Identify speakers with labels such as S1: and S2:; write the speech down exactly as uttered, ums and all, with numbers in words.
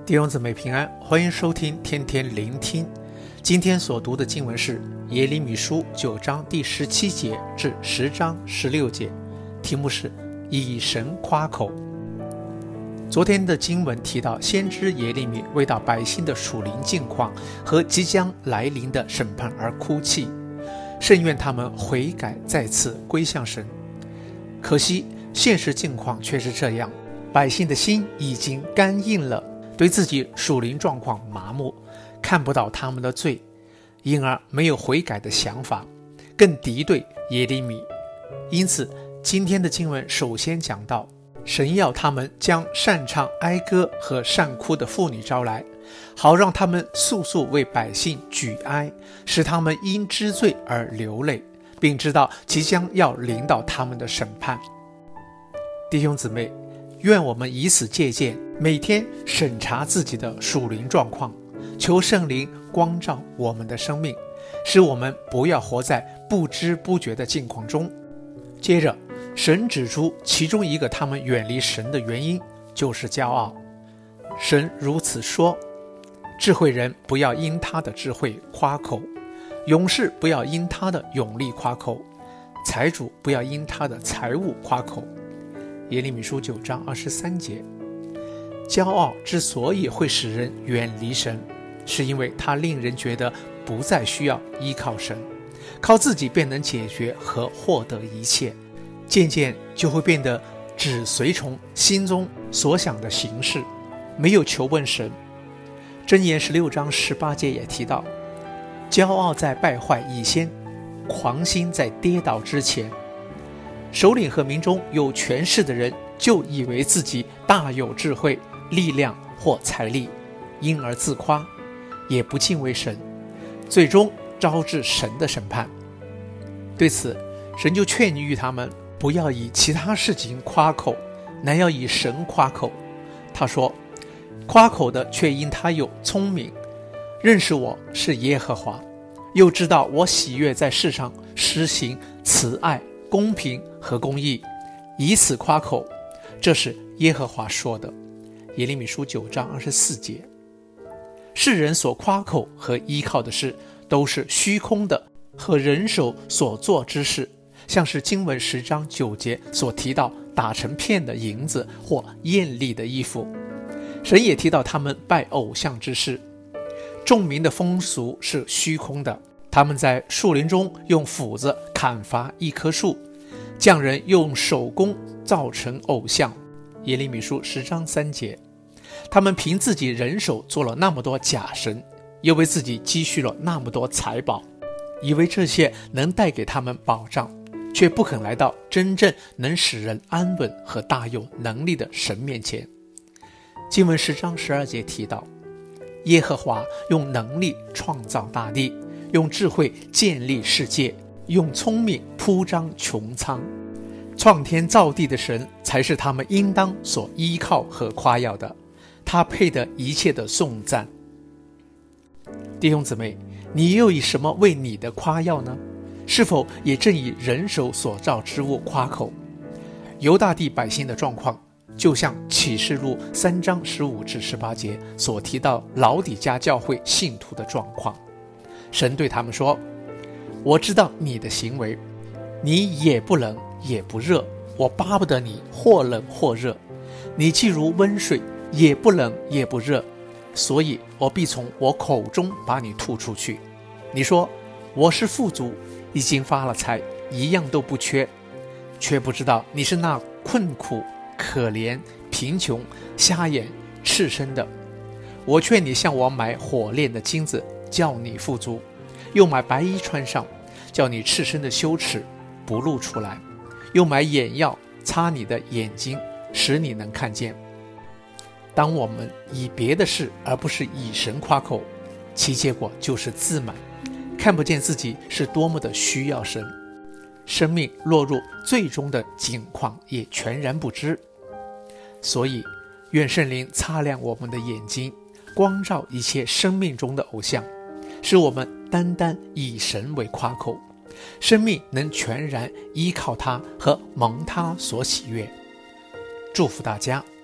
S1: 弟兄姊妹平安，欢迎收听天天聆听。今天所读的经文是耶利米书九章第十七节至十章十六节，题目是以神夸口。昨天的经文提到，先知耶利米为到百姓的属灵境况和即将来临的审判而哭泣，甚愿他们悔改，再次归向神。可惜现实境况却是这样，百姓的心已经干硬了，对自己属灵状况麻木，看不到他们的罪，因而没有悔改的想法，更敌对耶利米。因此今天的经文首先讲到，神要他们将擅唱哀歌和善哭的妇女招来，好让他们速速为百姓举哀，使他们因知罪而流泪，并知道即将要临到他们的审判。弟兄姊妹，愿我们以此借鉴，每天审查自己的属灵状况，求圣灵光照我们的生命，使我们不要活在不知不觉的境况中。接着神指出其中一个他们远离神的原因，就是骄傲。神如此说，智慧人不要因他的智慧夸口，勇士不要因他的勇力夸口，财主不要因他的财物夸口。耶利米书九章二十三节。骄傲之所以会使人远离神，是因为它令人觉得不再需要依靠神，靠自己便能解决和获得一切，渐渐就会变得只随从心中所想的形式，没有求问神。箴言十六章十八节也提到，骄傲在败坏以先，狂心在跌倒之前。首领和民中有权势的人就以为自己大有智慧、力量或财力，因而自夸，也不敬畏神，最终招致神的审判。对此，神就劝喻他们不要以其他事情夸口，乃要以神夸口。他说，夸口的却因他有聪明，认识我是耶和华，又知道我喜悦在世上施行慈爱、公平和公义，以此夸口，这是耶和华说的。耶利米书九章二十四节。世人所夸口和依靠的事，都是虚空的和人手所做之事，像是经文十章九节所提到打成片的银子或艳丽的衣服。神也提到他们拜偶像之事。众民的风俗是虚空的，他们在树林中用斧子砍伐一棵树，匠人用手工造成偶像。耶利米书十章三节。他们凭自己人手做了那么多假神，又为自己积蓄了那么多财宝，以为这些能带给他们保障，却不肯来到真正能使人安稳和大有能力的神面前。经文十章十二节提到，耶和华用能力创造大地，用智慧建立世界，用聪明铺张穹苍。创天造地的神才是他们应当所依靠和夸耀的，他配得一切的颂赞。弟兄姊妹，你又以什么为你的夸耀呢？是否也正以人手所造之物夸口？犹大地百姓的状况，就像启示录三章十五至十八节所提到老底嘉教会信徒的状况。神对他们说，我知道你的行为，你也不冷也不热，我巴不得你或冷或热，你既如温水，也不冷也不热，所以我必从我口中把你吐出去。你说，我是富足，已经发了财，一样都不缺，却不知道你是那困苦、可怜、贫穷、瞎眼、赤身的。我劝你向我买火炼的金子，叫你富足，又买白衣穿上，叫你赤身的羞耻不露出来，又买眼药擦你的眼睛，使你能看见。当我们以别的事而不是以神夸口，其结果就是自满，看不见自己是多么的需要神，生命落入最终的境况也全然不知。所以愿圣灵擦亮我们的眼睛，光照一切生命中的偶像，使我们单单以神为夸口，生命能全然依靠他和蒙他所喜悦。祝福大家。